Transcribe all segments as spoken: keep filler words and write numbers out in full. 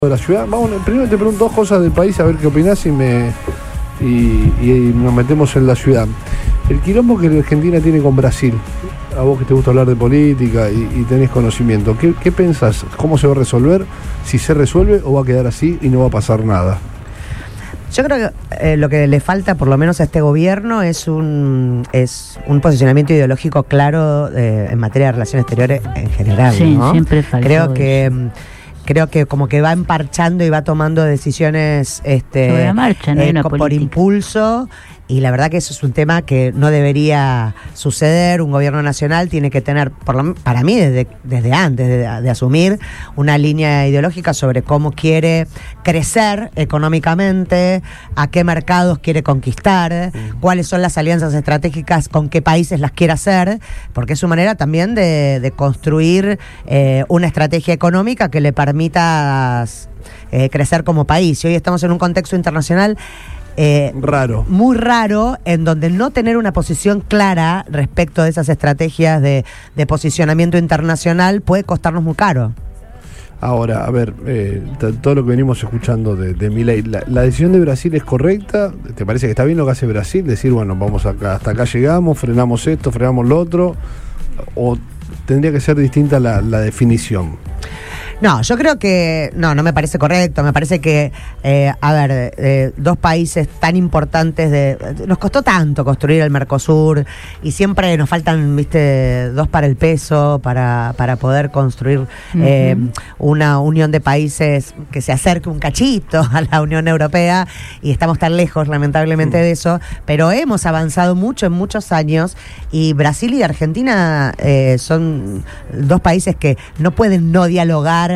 de la ciudad. Vamos, primero te pregunto dos cosas del país, a ver qué opinás y me y, y nos metemos en la ciudad. El quilombo que la Argentina tiene con Brasil, a vos que te gusta hablar de política y, y tenés conocimiento, ¿qué, qué pensás? ¿Cómo se va a resolver? ¿Si se resuelve o va a quedar así y no va a pasar nada? Yo creo que eh, lo que le falta, por lo menos a este gobierno, es un es un posicionamiento ideológico claro eh, en materia de relaciones exteriores en general. Sí, ¿no? siempre faltó Creo que eso. Creo que como que va emparchando y va tomando decisiones este, sobre la marcha, no hay eh, una por política. Impulso. Y la verdad que eso es un tema que no debería suceder. Un gobierno nacional tiene que tener, por lo, para mí, desde, desde antes de, de asumir, una línea ideológica sobre cómo quiere crecer económicamente, a qué mercados quiere conquistar, mm. cuáles son las alianzas estratégicas, con qué países las quiere hacer, porque es su manera también de, de construir eh, una estrategia económica que le permita eh, crecer como país. Y hoy estamos en un contexto internacional Eh, raro. Muy raro, en donde no tener una posición clara respecto de esas estrategias de, de posicionamiento internacional puede costarnos muy caro. Ahora, a ver, eh, t- todo lo que venimos escuchando de, de Milei, la, ¿la decisión de Brasil es correcta? ¿Te parece que está bien lo que hace Brasil? Decir, bueno, vamos acá, hasta acá llegamos, frenamos esto, frenamos lo otro, ¿o tendría que ser distinta la, la definición? No, yo creo que no, no me parece correcto. Me parece que, eh, a ver, eh, dos países tan importantes, de nos costó tanto construir el Mercosur y siempre nos faltan, viste, dos para el peso para, para poder construir uh-huh. eh, una unión de países que se acerque un cachito a la Unión Europea, y estamos tan lejos, lamentablemente, uh-huh. de eso, pero hemos avanzado mucho en muchos años, y Brasil y Argentina eh, son dos países que no pueden no dialogar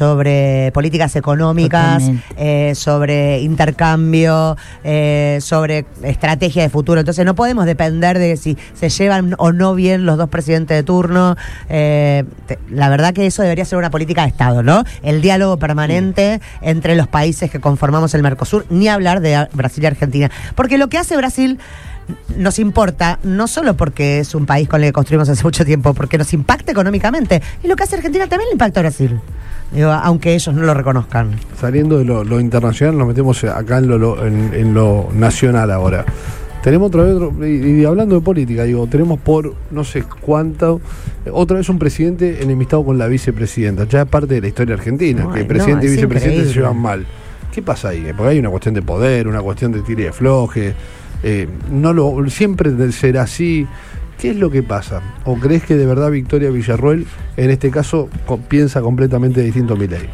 sobre políticas económicas, eh, sobre intercambio, eh, sobre estrategia de futuro. Entonces no podemos depender de si se llevan o no bien los dos presidentes de turno. Eh, te, la verdad que eso debería ser una política de Estado, ¿no? El diálogo permanente sí. entre los países que conformamos el Mercosur, ni hablar de Brasil y Argentina. Porque lo que hace Brasil nos importa, no solo porque es un país con el que construimos hace mucho tiempo, porque nos impacta económicamente. Y lo que hace Argentina también le impacta a Brasil, digo, aunque ellos no lo reconozcan. Saliendo de lo, lo internacional, nos metemos acá en lo, lo, en, en lo nacional ahora. Tenemos otra vez, otro, y, y hablando de política, digo, tenemos por no sé cuánto, otra vez un presidente enemistado con la vicepresidenta. Ya es parte de la historia argentina, no, que el presidente no, y vicepresidente increíble. se llevan mal. ¿Qué pasa ahí? Porque hay una cuestión de poder, una cuestión de tire y afloje. Eh, no lo siempre será así. ¿Qué es lo que pasa? ¿O crees que de verdad Victoria Villarruel en este caso co- piensa completamente distinto a Milei?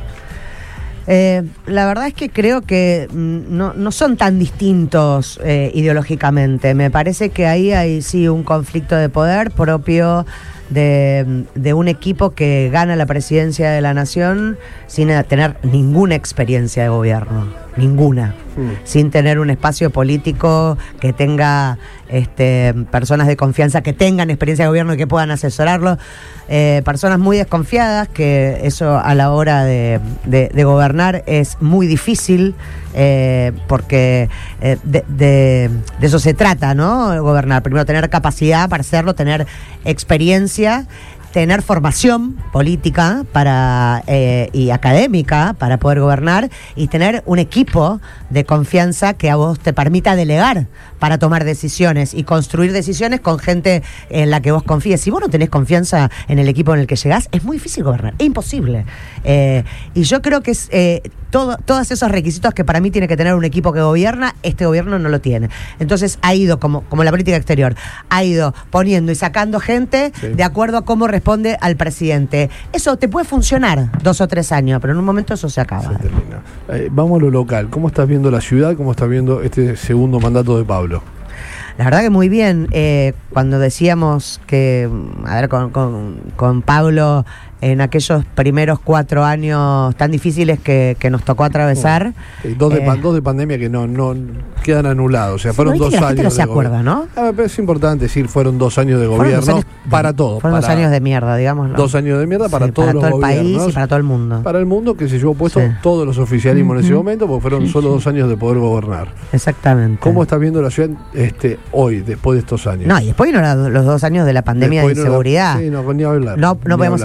Eh, la verdad es que creo que no, no son tan distintos eh, ideológicamente. Me parece que ahí hay sí un conflicto de poder propio de, de un equipo que gana la presidencia de la nación sin tener ninguna experiencia de gobierno, ninguna, mm. sin tener un espacio político que tenga este, personas de confianza que tengan experiencia de gobierno y que puedan asesorarlo, eh, personas muy desconfiadas, que eso a la hora de, de, de gobernar es muy difícil, eh, porque eh, de, de, de eso se trata, ¿no? Gobernar, primero tener capacidad para hacerlo, tener experiencia, tener formación política para eh, y académica para poder gobernar, y tener un equipo de confianza que a vos te permita delegar para tomar decisiones y construir decisiones con gente en la que vos confíes. Si vos no tenés confianza en el equipo en el que llegás, es muy difícil gobernar, es imposible. Eh, y yo creo que es eh, todo, todos esos requisitos que para mí tiene que tener un equipo que gobierna, este gobierno no lo tiene. Entonces ha ido, como, como la política exterior, ha ido poniendo y sacando gente sí. de acuerdo a cómo responde al presidente. Eso te puede funcionar dos o tres años, pero en un momento eso se acaba. Se termina. Eh, vamos a lo local. ¿Cómo estás viendo la ciudad? ¿Cómo estás viendo este segundo mandato de Pablo? La verdad que muy bien. Eh, cuando decíamos que, a ver, con, con, con Pablo, en aquellos primeros cuatro años tan difíciles que, que nos tocó atravesar. Eh, dos, de, eh, dos de pandemia que no, no quedan anulados. O sea, fueron dos que la años. Gente no se acuerda, ¿no? Ah, pero es importante decir, fueron dos años de gobierno dos años de, para todo. Fueron para, dos años de mierda, digamos. Dos años de mierda para sí, todos para los todo el gobiernos. país y para todo el mundo. Para el mundo que se llevó puesto sí. todos los oficialismos uh-huh. en ese momento, porque fueron sí, solo sí. dos años de poder gobernar. Exactamente. ¿Cómo estás viendo la ciudad este hoy, después de estos años? No, y después vino los dos años de la pandemia después de inseguridad. La, sí, no, ni hablar. No, no podemos hablar. hablar de otra cosa.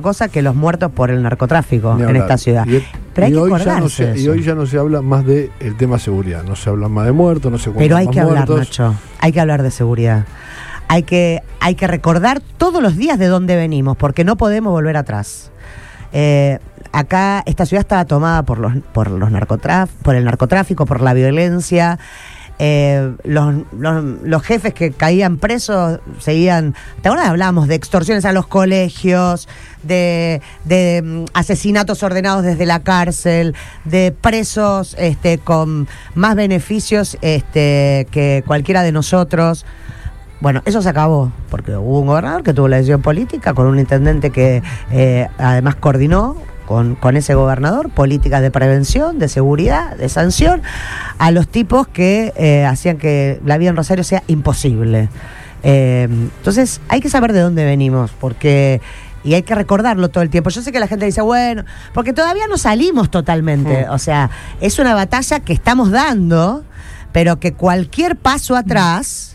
cosa que los muertos por el narcotráfico en esta ciudad. Y, Pero hay y que hoy acordarse ya no se, de eso. Y hoy ya no se habla más del tema seguridad, no se habla más de muertos, no se cuentan Pero hay más que hablar, muertos. Nacho, hay que hablar de seguridad. Hay que, hay que recordar todos los días de dónde venimos, porque no podemos volver atrás. Eh, acá esta ciudad estaba tomada por los, por los narcotraf, por el narcotráfico, por la violencia. Eh, los, los, los jefes que caían presos seguían. ¿Te acuerdas? Hablábamos de extorsiones a los colegios, de, de um, asesinatos ordenados desde la cárcel, de presos este, con más beneficios este, que cualquiera de nosotros. Bueno, eso se acabó, porque hubo un gobernador que tuvo la decisión política, con un intendente que eh, además coordinó con, con ese gobernador políticas de prevención, de seguridad, de sanción, a los tipos que eh, hacían que la vida en Rosario sea imposible. Eh, entonces, hay que saber de dónde venimos, porque... Y hay que recordarlo todo el tiempo. Yo sé que la gente dice, bueno, porque todavía no salimos totalmente. Mm. O sea, es una batalla que estamos dando, pero que cualquier paso atrás...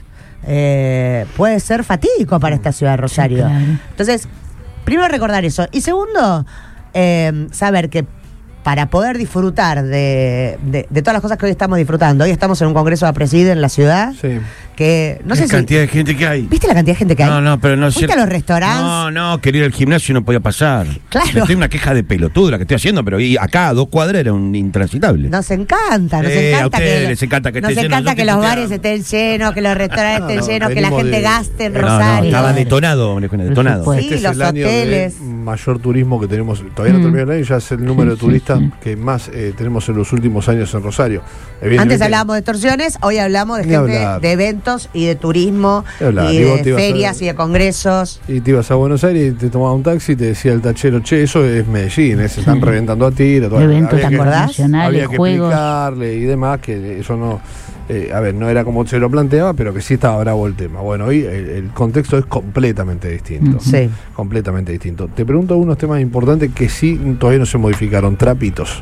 Eh, puede ser fatídico para esta ciudad de Rosario. Sí, claro. Entonces, primero recordar eso. Y segundo, eh, saber que para poder disfrutar de, de, de todas las cosas que hoy estamos disfrutando, hoy estamos en un congreso de preside en la ciudad, sí. que no ¿Qué sé si... cantidad de gente que hay? ¿Viste la cantidad de gente que hay? No, no, pero no es ¿Fuiste cierto. a los restaurantes? No, no, quería ir al gimnasio y no podía pasar. Claro. Estoy una queja de pelotudo la que estoy haciendo, pero y acá a dos cuadras era un intransitable. Nos encanta, nos Eh, a encanta ustedes que, les encanta que nos esté lleno, encanta yo que te los puteaba. bares estén llenos, que los restaurantes No, estén no, llenos, que la venimos gente de- gaste en No, no, Rosario. estaba detonado, detonado. Sí, Este es los el año hoteles. de mayor turismo que tenemos. Todavía no Mm. termina el año, ya es el número Sí, de turistas sí, sí. que más eh, tenemos en los últimos años en Rosario. Antes Evidentemente- hablábamos de extorsiones, hoy hablamos de Ni gente, hablar. de eventos y de turismo Ni hablar. y Y vos de te ibas a- ferias y de congresos. Y te ibas a Buenos Aires y te tomabas un taxi y te decía el tachero, che, eso es Medellín, eh, se están Sí. reventando a tiro. todo. Eventos Había que- internacionales, Había que juegos. explicarle y demás, que eso no, eh, a ver, no era como se lo planteaba, pero que sí estaba bravo el tema. Bueno, hoy el, el contexto es completamente distinto. Ujú. Sí. Completamente distinto. Te pregunto unos temas importantes que sí todavía no se modificaron, trapitos.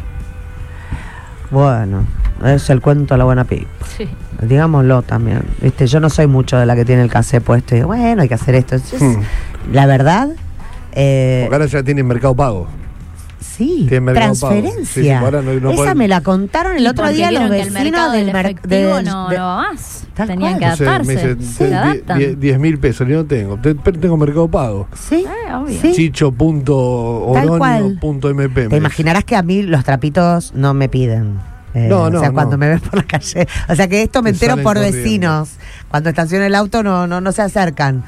Bueno, es el cuento de la buena pipa. Sí. Digámoslo también. Viste, yo no soy mucho de la que tiene el casé puesto y bueno, hay que hacer esto. Es- Hmm. La verdad, eh, Porque ahora ya tienen mercado pago. sí, tiene Mercado Pago. transferencia. Sí, sí, ahora no- no Esa pueden- me la contaron el Y otro porque día los vieron que el vecinos mercado del del mer- efectivo del- no, de- no va más. Tal Tenían cual. que No sé, adaptarse. me dicen, se "Ten adaptan. die- diez mil pesos, yo no tengo, te- pero tengo mercado pago. Sí, Eh, obvio. sí. chicho punto Tal cual. oronio punto m p. Te imaginarás que a mí los trapitos no me piden. Eh, No, no, o sea, no. cuando me ven por la calle. O sea, que esto me Te entero salen por corriendo. vecinos. Cuando estaciona el auto no, no, no se acercan.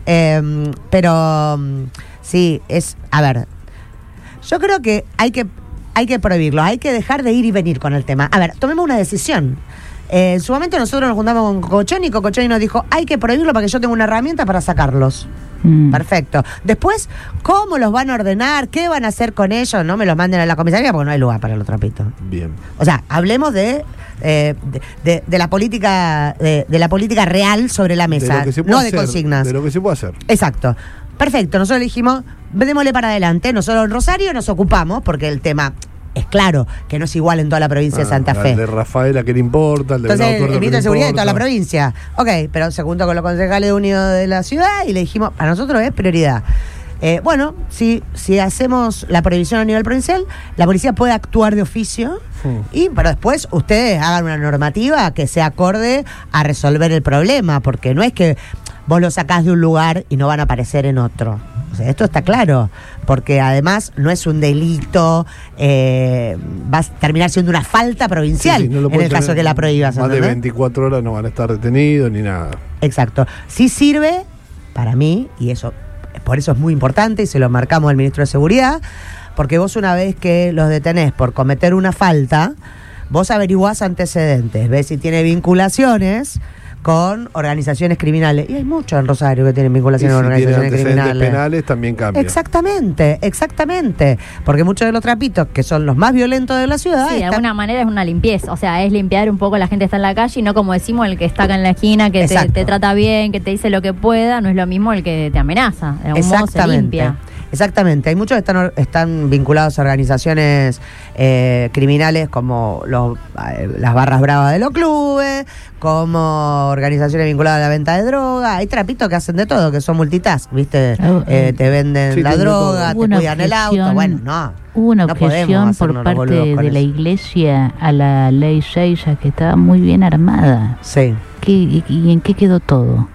Eh, pero mm, sí, es. A ver, yo creo que hay que hay que prohibirlo, hay que dejar de ir y venir con el tema. A ver, tomemos una decisión. Eh, en su momento nosotros nos juntamos con Cocochoni y Cocochoni nos dijo, hay que prohibirlo para que yo tenga una herramienta para sacarlos. Mm. Perfecto. Después, ¿cómo los van a ordenar? ¿Qué van a hacer con ellos? No me los manden a la comisaría porque no hay lugar para los trapitos. Bien. O sea, hablemos de, eh, de, de- de la política de, de la política real sobre la De mesa, lo que se puede no de hacer, consignas. De lo que se puede hacer. Exacto. Perfecto. Nosotros dijimos, démosle para adelante. Nosotros en Rosario nos ocupamos porque el tema es claro que no es igual en toda la provincia de Ah, Santa al Fe. de Rafaela que le importa, el de Entonces, Venado el Tuerto que ministro le de Seguridad de toda la importa. provincia. Ok, pero se juntó con los concejales unidos de la ciudad y le dijimos, para nosotros es prioridad. Eh, bueno, si, si hacemos la prohibición a nivel provincial, la policía puede actuar de oficio, Hmm. y pero después ustedes hagan una normativa que sea acorde a resolver el problema, porque no es que vos lo sacás de un lugar y no van a aparecer en otro. O sea, esto está claro, porque además no es un delito, eh, va a terminar siendo una falta provincial Sí, sí, no lo en pueden el caso tener que la prohíbas. Más de ¿entendés? veinticuatro horas no van a estar detenidos ni nada. Exacto. Sí sirve para mí, y eso por eso es muy importante, y se lo marcamos al ministro de Seguridad, porque vos una vez que los detenés por cometer una falta, vos averiguás antecedentes, ves si tiene vinculaciones con organizaciones criminales. Y hay muchos en Rosario que tienen Y vinculaciones si con tienen organizaciones antecedentes criminales. penales también cambia. Exactamente, exactamente. Porque muchos de los trapitos, que son los más violentos de la ciudad, Sí, de están- alguna manera es una limpieza, o sea, es limpiar un poco la gente que está en la calle y no como decimos el que está acá en la esquina, que te, Exacto. te trata bien, que te dice lo que pueda, no es lo mismo el que te amenaza, de algún modo se Exactamente. limpia. Exactamente, hay muchos que están, están vinculados a organizaciones eh, criminales como los, eh, las barras bravas de los clubes, como organizaciones vinculadas a la venta de droga. Hay trapitos que hacen de todo, que son multitask, ¿viste? Oh, Eh, te venden sí, la droga, te Hubo una cuidan el auto. objeción- Bueno, no. Hubo una no objeción podemos por hacernos los parte boludos con de la eso. iglesia a la ley Seiya, que estaba muy bien armada. Sí. ¿Qué, y, y en qué quedó todo?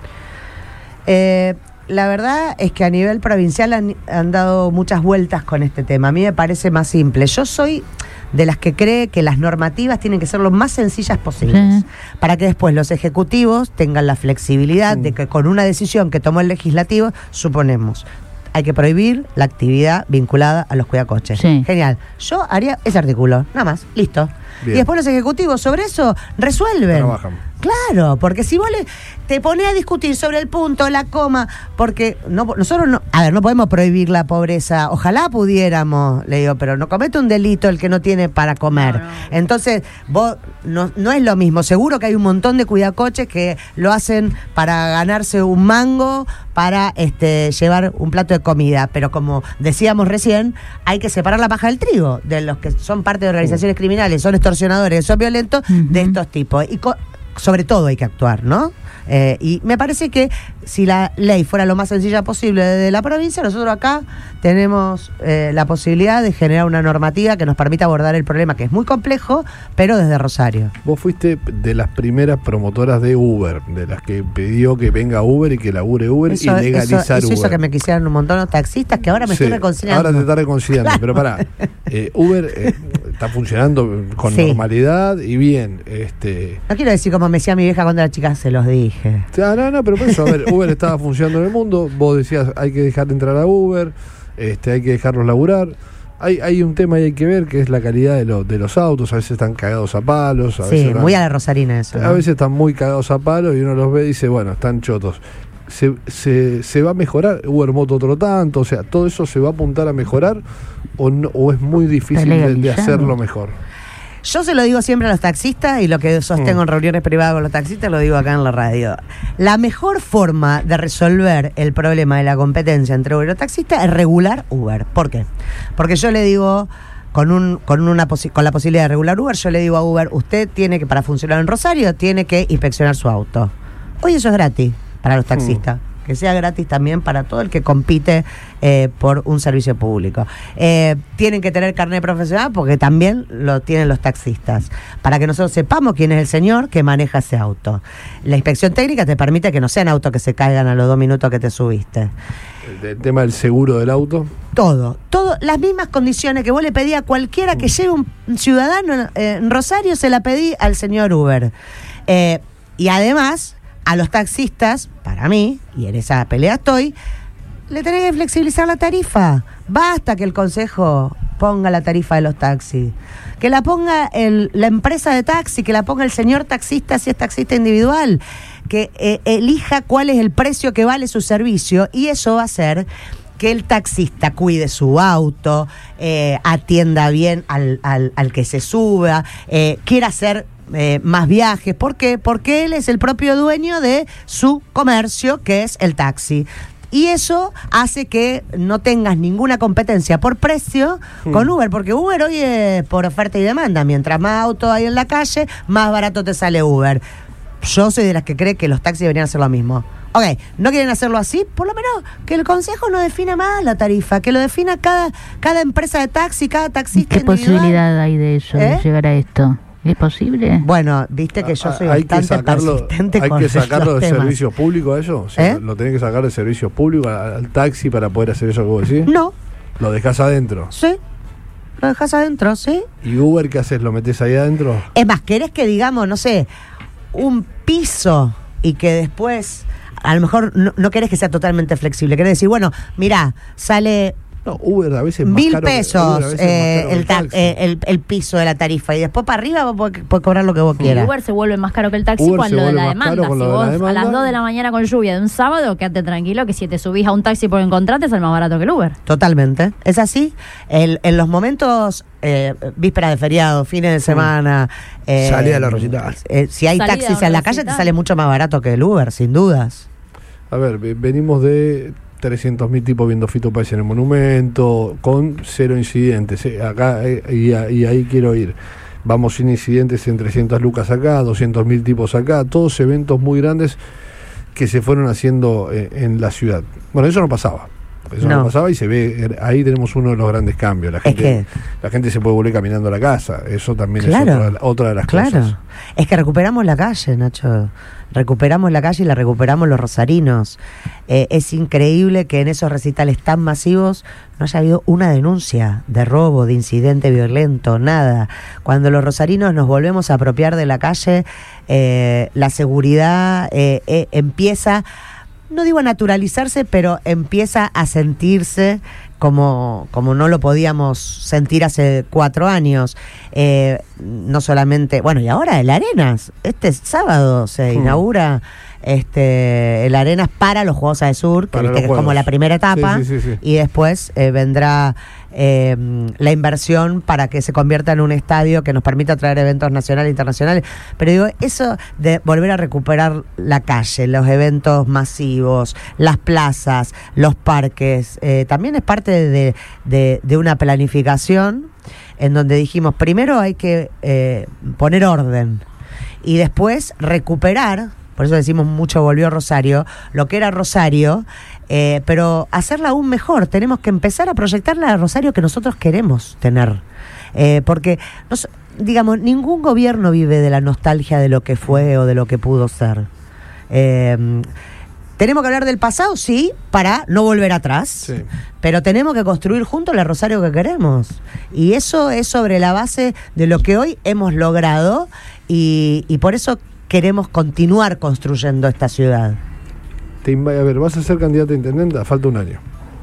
Eh, la verdad es que a nivel provincial han, han dado muchas vueltas con este tema. A mí me parece más simple. Yo soy de las que cree que las normativas tienen que ser lo más sencillas posibles, Sí. para que después los ejecutivos tengan la flexibilidad de que con una decisión que tomó el legislativo, suponemos, hay que prohibir la actividad vinculada a los cuidacoches. Sí. Genial. Yo haría ese artículo, nada más, listo. Bien. Y después los ejecutivos sobre eso resuelven. Trabajan. Claro, porque si vos le, te pones a discutir sobre el punto, la coma, porque no, nosotros no, a ver, no podemos prohibir la pobreza, ojalá pudiéramos, le digo, pero no comete un delito el que no tiene para comer. No, no. Entonces, vos, no, no es lo mismo, seguro que hay un montón de cuidacoches que lo hacen para ganarse un mango, para este llevar un plato de comida, pero como decíamos recién, hay que separar la paja del trigo, de los que son parte de organizaciones criminales, son extorsionadores, son violentos, Ujú. de estos tipos. Y co- sobre todo hay que actuar, ¿no? Eh, y me parece que si la ley fuera lo más sencilla posible de la provincia, nosotros acá tenemos eh, la posibilidad de generar una normativa que nos permita abordar el problema, que es muy complejo, pero desde Rosario. Vos fuiste de las primeras promotoras de Uber, de las que pidió que venga Uber y que labure Uber Eso, y legalizar eso, eso Uber. hizo que me quisieran un montón los taxistas, que ahora me Sí, estoy reconciliando. Ahora te está reconciliando, pero pará. eh, Uber eh, está funcionando con Sí. normalidad y bien. Este, No quiero decir como me decía mi vieja cuando era chica, se los dije. ah, no, no, pero por eso, a ver, Uber estaba funcionando en el mundo. Vos decías, hay que dejar de entrar a Uber, este, hay que dejarlos laburar. Hay, hay un tema ahí hay que ver, que es la calidad de, los de los autos. A veces están cagados a palos. A Sí, veces están- muy a la rosarina eso. A ¿no? veces están muy cagados a palos y uno los ve y dice, bueno, están chotos. Se, se, se va a mejorar Uber Moto otro tanto, o sea, todo eso se va a apuntar a mejorar o, no, o es muy difícil de, de legalizado. hacerlo mejor. Yo se lo digo siempre a los taxistas y lo que sostengo Mm. en reuniones privadas con los taxistas lo digo acá en la radio. La mejor forma de resolver el problema de la competencia entre Uber y los taxistas es regular Uber. ¿Por qué? Porque yo le digo, con un con una posi- con la posibilidad de regular Uber, yo le digo a Uber, usted tiene que, para funcionar en Rosario, tiene que inspeccionar su auto. Hoy eso es gratis para los taxistas. Que sea gratis también para todo el que compite eh, por un servicio público. Eh, tienen que tener carnet profesional porque también lo tienen los taxistas, para que nosotros sepamos quién es el señor que maneja ese auto. La inspección técnica te permite que no sean autos que se caigan a los dos minutos que te subiste. El, el tema del seguro del auto. Todo, todo, las mismas condiciones que vos le pedí a cualquiera que lleve un ciudadano eh, en Rosario, se la pedí al señor Uber. Eh, y además, a los taxistas, para mí, y en esa pelea estoy, le tenés que flexibilizar la tarifa. Basta que el consejo ponga la tarifa de los taxis. Que la ponga el, la empresa de taxi, que la ponga el señor taxista si es taxista individual. Que eh, elija cuál es el precio que vale su servicio, y eso va a hacer que el taxista cuide su auto, eh, atienda bien al, al, al que se suba, eh, quiera hacer eh, más viajes. ¿Por qué? Porque él es el propio dueño de su comercio, que es el taxi. Y eso hace que no tengas ninguna competencia por precio con Uber, porque Uber hoy es por oferta y demanda. Mientras más autos hay en la calle, más barato te sale Uber. Yo soy de las que cree que los taxis deberían hacer lo mismo. Ok, no quieren hacerlo así, por lo menos que el consejo no defina más la tarifa, que lo defina cada, cada empresa de taxi, cada taxista ¿Qué individual. posibilidad hay de eso, ¿Eh? de llegar a esto? ¿Es posible? Bueno, viste que yo soy hay que bastante sacarlo, persistente hay con que sacarlo los de temas. servicio público a eso. O sea, ¿Eh? lo tenés que sacar de servicio público al, al taxi para poder hacer eso que vos decís. No, Lo dejás adentro. sí, lo dejas adentro, sí. ¿Y Uber qué haces? ¿Lo metés ahí adentro? Es más, ¿querés que digamos, no sé, un piso y que después, a lo mejor no, no querés que sea totalmente flexible? Querés decir, bueno, mirá, sale No, Uber a veces es más mil caro que- pesos Uber a veces es más eh, caro que el, ta- taxi. eh, el, el piso de la tarifa, y después para arriba vos podés, podés cobrar lo que vos Y quieras. Uber se vuelve más caro que el taxi Uber con se lo de vuelve la más demanda. caro con Si lo de la vos a demanda. las dos de la mañana con lluvia de un sábado, quédate tranquilo que si te subís a un taxi por encontrarte sale más barato que el Uber. Totalmente, es así. El, en los momentos eh, vísperas de feriado, fines de semana, eh, Salida a los recitales. eh, si hay Salida a taxis los en la calle te recitales. sale mucho más barato que el Uber, sin dudas. A ver, ve- venimos de trescientos mil tipos viendo Fito Páez en el Monumento, con cero incidentes. Eh, acá eh, y, y ahí quiero ir. Vamos sin incidentes en trescientas lucas acá, doscientos mil tipos acá, todos eventos muy grandes que se fueron haciendo eh, en la ciudad. Bueno, eso no pasaba. Eso no. no pasaba y se ve, ahí tenemos uno de los grandes cambios. La gente, es que, la gente se puede volver caminando a la casa. Eso también claro, es otra, otra de las claro. cosas. Es que recuperamos la calle, Nacho. Recuperamos la calle y la recuperamos los rosarinos. Eh, es increíble que en esos recitales tan masivos no haya habido una denuncia de robo, de incidente violento, nada. Cuando los rosarinos nos volvemos a apropiar de la calle, eh, la seguridad eh, eh, empieza, no digo a naturalizarse, pero empieza a sentirse como, como no lo podíamos sentir hace cuatro años. Eh, no solamente, bueno, y ahora el Arenas, este sábado se hmm. inaugura este el Arenas para los Juegos Adesur, que, viste, que es como la primera etapa, sí, sí, sí, sí. y después eh, vendrá eh, la inversión para que se convierta en un estadio que nos permita traer eventos nacionales e internacionales. Pero digo, eso de volver a recuperar la calle, los eventos masivos, las plazas, los parques, eh, también es parte de, de, de una planificación en donde dijimos, primero hay que eh, poner orden y después recuperar. Por eso decimos mucho volvió Rosario, lo que era Rosario, eh, pero hacerla aún mejor. Tenemos que empezar a proyectarla a Rosario que nosotros queremos tener. Eh, porque, nos, digamos, ningún gobierno vive de la nostalgia de lo que fue o de lo que pudo ser. Eh, tenemos que hablar del pasado, sí, para no volver atrás, sí. pero tenemos que construir juntos la Rosario que queremos. Y eso es sobre la base de lo que hoy hemos logrado y, y por eso queremos continuar construyendo esta ciudad. Te, a ver, ¿vas a ser candidata a intendenta? Falta un año.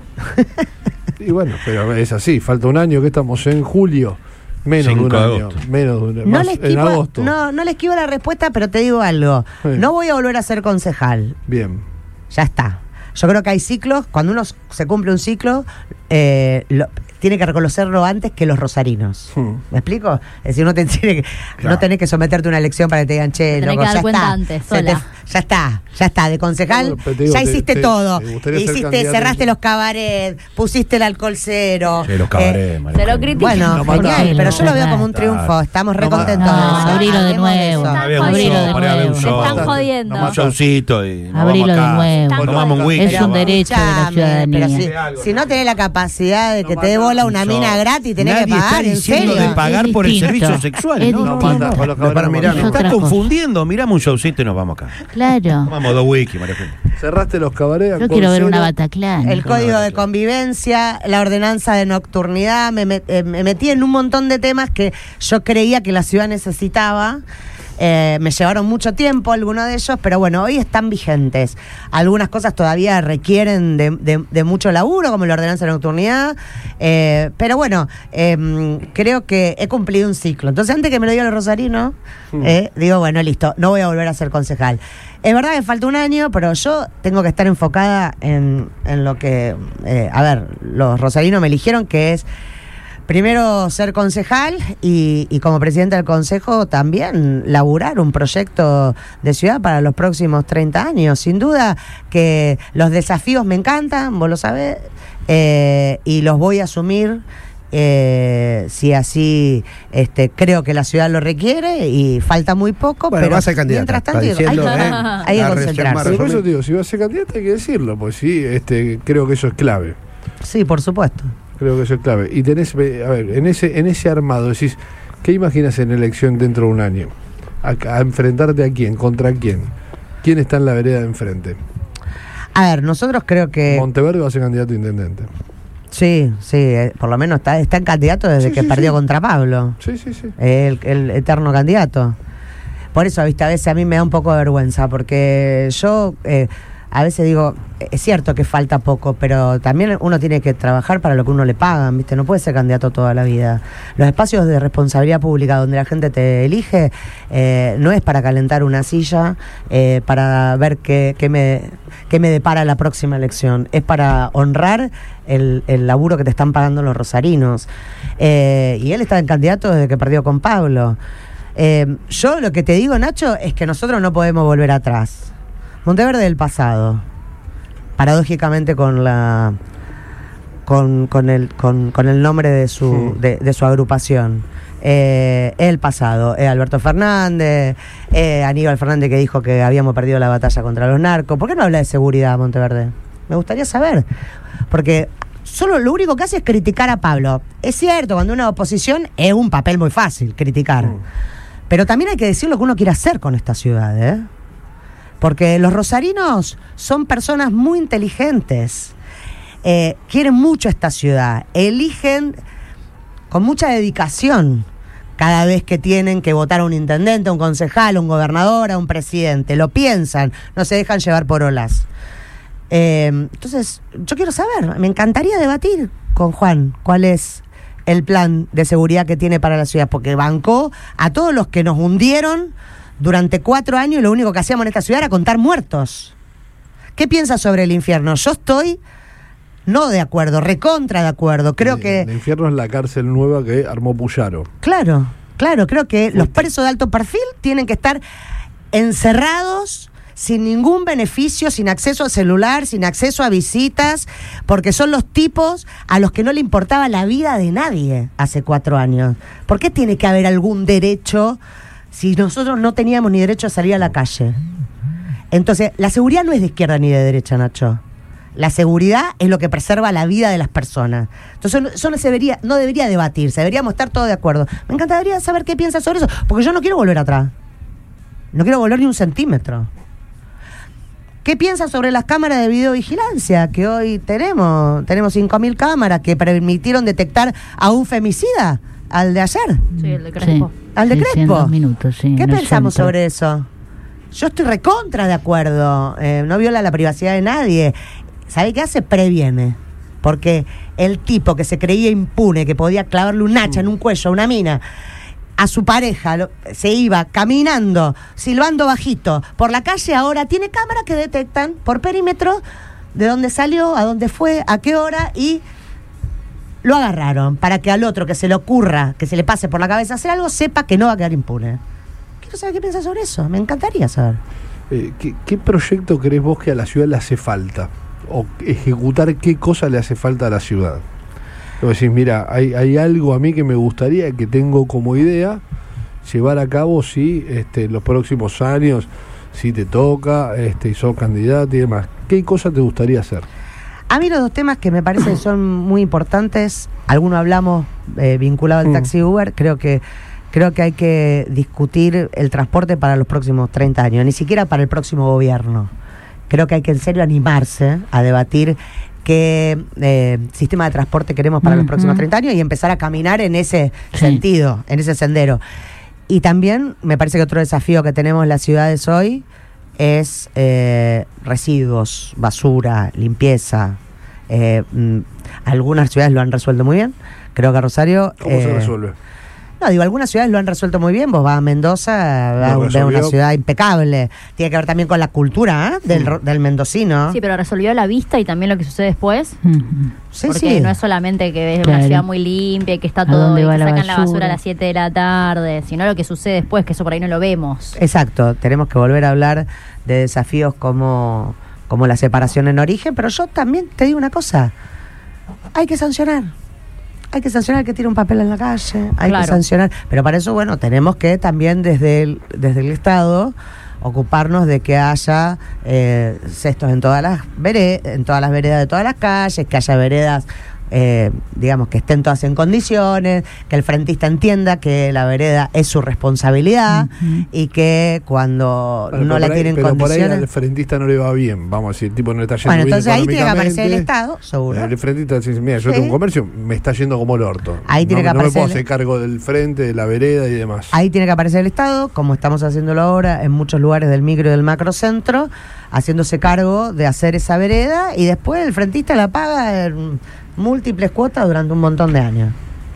Y bueno, pero es así, falta un año, que estamos en julio. Menos de un año. Menos de un año. No más le esquivo, en agosto. No, no le esquivo la respuesta, pero te digo algo. Sí. No voy a volver a ser concejal. Bien. Ya está. Yo creo que hay ciclos, cuando uno se cumple un ciclo, eh, lo, tiene que reconocerlo antes que los rosarinos. Hmm. ¿Me explico? Es decir, uno te tiene que, claro. no tenés que someterte a una elección para que te digan, che, te loco, que dar ya cuenta está. Antes, sola. Te, ya está, ya está. De concejal, no, digo, ya te, hiciste te, todo. Te hiciste, cerraste en... los cabarets, pusiste el alcohol cero. Sí, los cabarets, eh, se lo critico. Bueno, no, genial, pero yo lo veo como un triunfo. Estamos re contentos. Abrilo de nuevo. Abrilo de nuevo. Se están jodiendo. Un showcito y abrilo de nuevo. Tomamos un whisky. Es un derecho de la ciudadanía. Si, si no tenés la capacidad de que te dé bola una mina gratis, tenés que pagar, en serio. de pagar por el servicio sexual. Es no, no, manda, no, para mirar, me estás confundiendo. Miramos un showcito y nos vamos acá. Claro. Vamos dos whisky, María Julia. Cerraste los cabarets. Yo quiero ver una Bataclan. El código de convivencia, la ordenanza de nocturnidad. Me, met, eh, me metí en un montón de temas que yo creía que la ciudad necesitaba. Eh, me llevaron mucho tiempo algunos de ellos, pero bueno, hoy están vigentes. Algunas cosas todavía requieren de, de, de mucho laburo, como la ordenanza de nocturnidad, eh, pero bueno, eh, creo que he cumplido un ciclo. Entonces, antes que me lo diga el rosarino, mm. eh, digo, bueno, listo, no voy a volver a ser concejal. Es verdad que falta un año, pero yo tengo que estar enfocada en, en lo que, eh, a ver, los rosarinos me eligieron, que es primero ser concejal y, y como presidenta del consejo también laburar un proyecto de ciudad para los próximos treinta años. Sin duda que los desafíos me encantan, vos lo sabés, eh, y los voy a asumir eh, si así este, creo que la ciudad lo requiere y falta muy poco, bueno, pero vas a ser mientras tanto diciendo, hay, eh, hay que concentrarse. Por eso digo, si vas a ser candidata hay que decirlo, pues sí, este, creo que eso es clave. Sí, por supuesto. Creo que eso es clave. Y tenés, a ver, en ese, en ese armado decís, ¿qué imaginas en elección dentro de un año? ¿A, a enfrentarte a quién? ¿Contra quién? ¿Quién está en la vereda de enfrente? A ver, nosotros creo que... Monteverde va a ser candidato a intendente. Sí, sí, eh, por lo menos está, está en candidato desde sí, que sí, perdió sí. contra Pablo. Sí, sí, sí. El, el eterno candidato. Por eso, viste, a veces a mí me da un poco de vergüenza, porque yo... Eh, a veces digo, es cierto que falta poco, pero también uno tiene que trabajar para lo que uno le pagan, ¿viste? No puede ser candidato toda la vida. Los espacios de responsabilidad pública donde la gente te elige eh, no es para calentar una silla, eh, para ver qué, qué, me, qué me depara la próxima elección. Es para honrar el, el laburo que te están pagando los rosarinos. Eh, y él está en candidato desde que perdió con Pablo. Eh, yo lo que te digo, Nacho, es que nosotros no podemos volver atrás. Monteverde del pasado. paradójicamente con la con, con el con, con el nombre de su Sí. de, de su agrupación. Eh, el pasado, eh, Alberto Fernández, eh, Aníbal Fernández, que dijo que habíamos perdido la batalla contra los narcos. ¿Por qué no habla de seguridad, Monteverde? Me gustaría saber, porque solo lo único que hace es criticar a Pablo. Es cierto, cuando una oposición es un papel muy fácil criticar, Mm. pero también hay que decir lo que uno quiere hacer con esta ciudad, ¿eh? Porque los rosarinos son personas muy inteligentes, eh, quieren mucho esta ciudad, eligen con mucha dedicación cada vez que tienen que votar a un intendente, a un concejal, a un gobernador, a un presidente. Lo piensan, no se dejan llevar por olas. Eh, entonces, yo quiero saber, me encantaría debatir con Juan cuál es el plan de seguridad que tiene para la ciudad, porque bancó a todos los que nos hundieron durante cuatro años y lo único que hacíamos en esta ciudad era contar muertos. ¿Qué piensas sobre el infierno? Yo estoy no de acuerdo, recontra de acuerdo. Creo El- que... El infierno es la cárcel nueva que armó Puyaro. Claro, claro, creo que los presos de alto perfil tienen que estar encerrados sin ningún beneficio, sin acceso al celular, sin acceso a visitas, porque son los tipos a los que no le importaba la vida de nadie hace cuatro años. ¿Por qué tiene que haber algún derecho si nosotros no teníamos ni derecho a salir a la calle? Entonces, la seguridad no es de izquierda ni de derecha, Nacho. La seguridad es lo que preserva la vida de las personas. Entonces, no- eso no, se debería, no debería debatirse, deberíamos estar todos de acuerdo. Me encantaría saber qué piensas sobre eso, porque yo no quiero volver atrás. No quiero volver ni un centímetro. ¿Qué piensas sobre las cámaras de videovigilancia que hoy tenemos? Tenemos cinco mil cámaras que permitieron detectar a un femicida, al de ayer, Sí, el de Crespo. Sí. al de Sí, sí, en Crespo. dos minutos, sí, ¿Qué en el pensamos centro. sobre eso? Yo estoy recontra de acuerdo. Eh, no viola la privacidad de nadie. ¿Sabe qué hace? Previene. Porque el tipo que se creía impune, que podía clavarle un hacha en un cuello a una mina, a su pareja, lo- se iba caminando, silbando bajito por la calle, ahora tiene cámaras que detectan por perímetro de dónde salió, a dónde fue, a qué hora, y lo agarraron para que al otro que se le ocurra, que se le pase por la cabeza hacer algo, sepa que no va a quedar impune. Quiero saber qué piensas sobre eso, me encantaría saber. Eh, ¿qué, ¿Qué proyecto crees vos que a la ciudad le hace falta? ¿O ejecutar qué cosa le hace falta a la ciudad? Luego decís, mira, hay, hay algo a mí que me gustaría, que tengo como idea, llevar a cabo si este, en los próximos años, si te toca, este, y sos candidato y demás. ¿Qué cosa te gustaría hacer? A mí los dos temas que me parecen son muy importantes, algunos hablamos eh, vinculado al Mm. taxi Uber, creo que creo que hay que discutir el transporte para los próximos treinta años, ni siquiera para el próximo gobierno. Creo que hay que en serio animarse a debatir qué eh, sistema de transporte queremos para los Ujú. próximos treinta años y empezar a caminar en ese Sí. sentido, en ese sendero. Y también me parece que otro desafío que tenemos en las ciudades hoy es eh, residuos, basura, limpieza. Eh, mm, algunas ciudades lo han resuelto muy bien. Creo que Rosario... ¿Cómo se eh, resuelve? No, digo, algunas ciudades lo han resuelto muy bien. Vos vas a Mendoza, vas a Lo ver resolvió. una ciudad impecable. Tiene que ver también con la cultura ¿eh? del, ro- del mendocino. Sí, pero resolvió la vista y también lo que sucede después. Ujú. Sí, porque sí. no es solamente que es Claro. una ciudad muy limpia y que está ¿A todo dónde y va que la sacan la basura basura? a las siete de la tarde, sino lo que sucede después, que eso por ahí no lo vemos. Exacto, tenemos que volver a hablar de desafíos como, como la separación en origen, pero yo también te digo una cosa, hay que sancionar. Hay que sancionar al que tira un papel en la calle, hay Claro. que sancionar, pero para eso, bueno, tenemos que también desde el, desde el Estado ocuparnos de que haya eh, cestos en todas las veredas, en todas las veredas de todas las calles, que haya veredas eh, digamos que estén todas en condiciones, que el frentista entienda que la vereda es su responsabilidad Ujú. y que cuando Bueno, no pero la por ahí- tienen pero por ahí condiciones... al frentista no le va bien, vamos a decir, el tipo no le está yendo Bueno, bien entonces ahí tiene que aparecer el económicamente. Estado, seguro. El frentista dice, mira, yo Sí. tengo un comercio, me está yendo como el orto. Ahí tiene no, que no me puedo aparecer- hacer cargo del frente, de la vereda y demás. Ahí tiene que aparecer el Estado, como estamos haciéndolo ahora en muchos lugares del micro y del macrocentro, haciéndose cargo de hacer esa vereda y después el frentista la paga en múltiples cuotas durante un montón de años.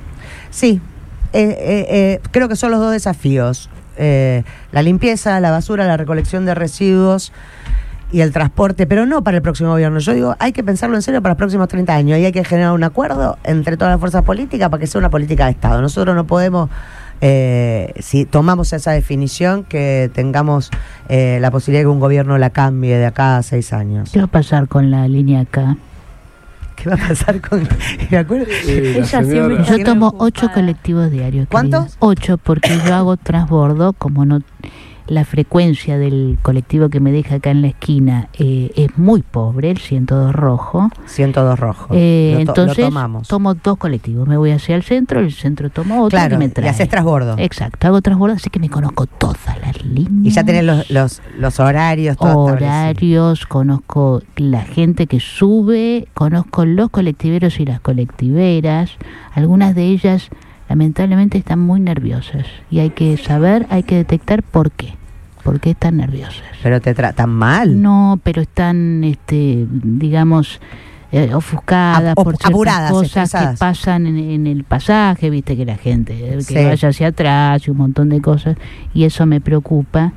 Sí, eh, eh, eh, creo que son los dos desafíos. Eh, la limpieza, la basura, la recolección de residuos y el transporte, pero no para el próximo gobierno. Yo digo, hay que pensarlo en serio para los próximos treinta años y hay que generar un acuerdo entre todas las fuerzas políticas para que sea una política de Estado. Nosotros no podemos eh, si tomamos esa definición, que tengamos eh, la posibilidad de que un gobierno la cambie de acá a seis años. ¿Qué va a pasar con la línea K? ¿Qué va a pasar con...? ¿Me acuerdo? Eh, la Ella señora- siempre- Yo tomo preocupada. ocho colectivos diarios. ¿Cuántos? querida. Ocho, porque yo hago transbordo, como no... La frecuencia del colectivo que me deja acá en la esquina eh, es muy pobre, el ciento dos rojo. ciento dos rojo. Eh, lo, to- entonces lo tomamos. tomo dos colectivos. Me voy hacia el centro, el centro tomo otro Claro, que me y trae. haces transbordo. Exacto, hago transbordo, así que me conozco todas las líneas. Y ya tenés los, los, los horarios, todo establecido. horarios, conozco la gente que sube, conozco los colectiveros y las colectiveras. Algunas de ellas lamentablemente están muy nerviosas y hay que saber, hay que detectar por qué. ¿Por qué están nerviosas? Pero te tratan mal. No, pero están, este, digamos, eh, ofuscadas Ap- op- por ciertas apuradas, cosas que estresadas. pasan en, en el pasaje, viste que la gente eh, que Sí. vaya hacia atrás y un montón de cosas, y eso me preocupa.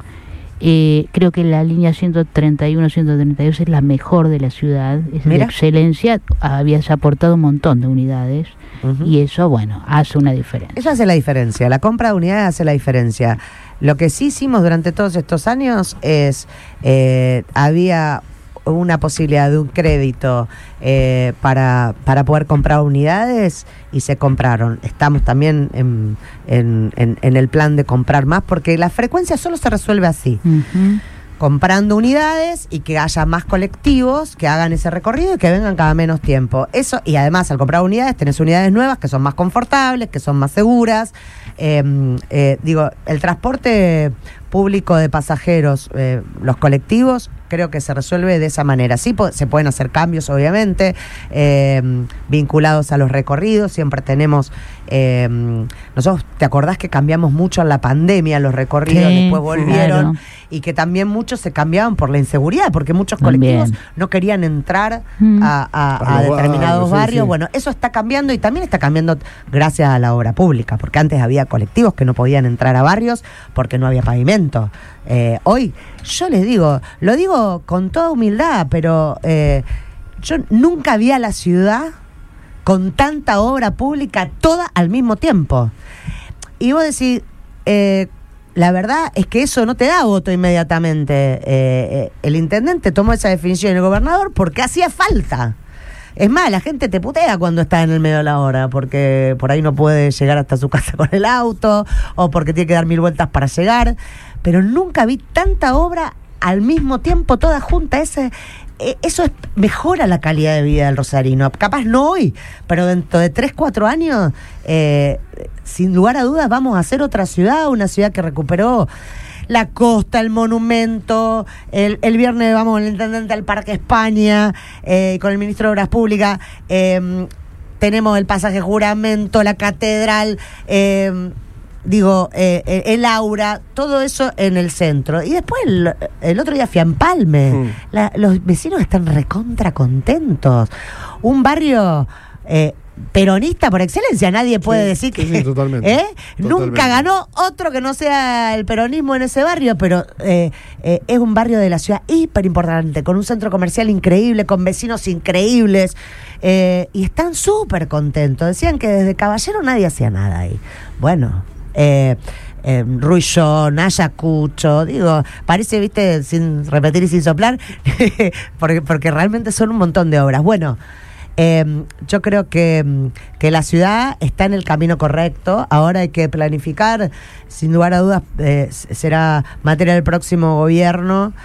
Eh, creo que la línea ciento treinta y uno, ciento treinta y dos es la mejor de la ciudad, es de Mira. excelencia, habías aportado un montón de unidades, Ujú. y eso, bueno, hace una diferencia. Eso hace la diferencia, la compra de unidades hace la diferencia. Lo que sí hicimos durante todos estos años es, eh, había una posibilidad de un crédito eh, para, para poder comprar unidades y se compraron. Estamos también en, en, en, en el plan de comprar más, porque la frecuencia solo se resuelve así. Ujú. Comprando unidades y que haya más colectivos que hagan ese recorrido y que vengan cada menos tiempo. Eso, y además al comprar unidades tenés unidades nuevas que son más confortables, que son más seguras. Eh, eh, digo, el transporte público de pasajeros, eh, los colectivos, creo que se resuelve de esa manera. Sí, po- se pueden hacer cambios, obviamente, eh, vinculados a los recorridos. Siempre tenemos... Eh, nosotros, ¿te acordás que cambiamos mucho en la pandemia los recorridos? Sí, después volvieron. claro. Y que también muchos se cambiaban por la inseguridad, porque muchos También. colectivos no querían entrar Mm. a, a- A a los determinados barrios, sí, barrios. sí. Bueno, eso está cambiando y también está cambiando gracias a la obra pública, porque antes había colectivos que no podían entrar a barrios porque no había pavimento. Eh, hoy, yo les digo, lo digo con toda humildad, pero eh, yo nunca vi a la ciudad con tanta obra pública toda al mismo tiempo. Y vos decís, eh, la verdad es que eso no te da voto inmediatamente. Eh, eh, el intendente tomó esa definición y el gobernador porque hacía falta. Es más, la gente te putea cuando está en el medio de la hora, porque por ahí no puede llegar hasta su casa con el auto, o porque tiene que dar mil vueltas para llegar. Pero nunca vi tanta obra al mismo tiempo, toda junta. Ese, eh, eso es, mejora la calidad de vida del rosarino. Capaz no hoy, pero dentro de tres, cuatro años, eh, sin lugar a dudas, vamos a hacer otra ciudad, una ciudad que recuperó la costa, el monumento. El, el viernes vamos con el intendente al Parque España, eh, con el ministro de Obras Públicas. Eh, tenemos el pasaje juramento, la catedral, eh, digo, eh, el aura, todo eso en el centro. Y después el, el otro día fui a Empalme. Mm. La- los vecinos están recontra contentos. Un barrio... Eh, peronista por excelencia, nadie puede Sí, decir que sí, sí, totalmente. ¿eh? Totalmente. Nunca ganó otro que no sea el peronismo en ese barrio, pero eh, eh, es un barrio de la ciudad hiper importante, con un centro comercial increíble, con vecinos increíbles, eh, y están súper contentos. Decían que desde Caballero nadie hacía nada ahí. Bueno, eh, eh, Ruillón, Ayacucho, digo, parece, viste, sin repetir y sin soplar, porque, porque realmente son un montón de obras. Bueno, Eh, yo creo que, que la ciudad está en el camino correcto. Ahora hay que planificar, sin lugar a dudas, eh, será materia del próximo gobierno,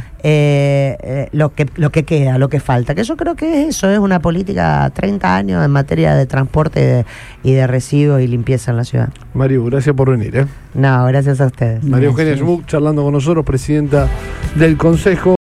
eh, eh, lo que lo que queda, lo que falta. Que yo creo que es eso, es una política treinta años en materia de transporte y de, y de residuos y limpieza en la ciudad. Mario, gracias por venir. ¿eh? No, gracias a ustedes. María Eugenia Gracias. Schmuck charlando con nosotros, presidenta del Consejo.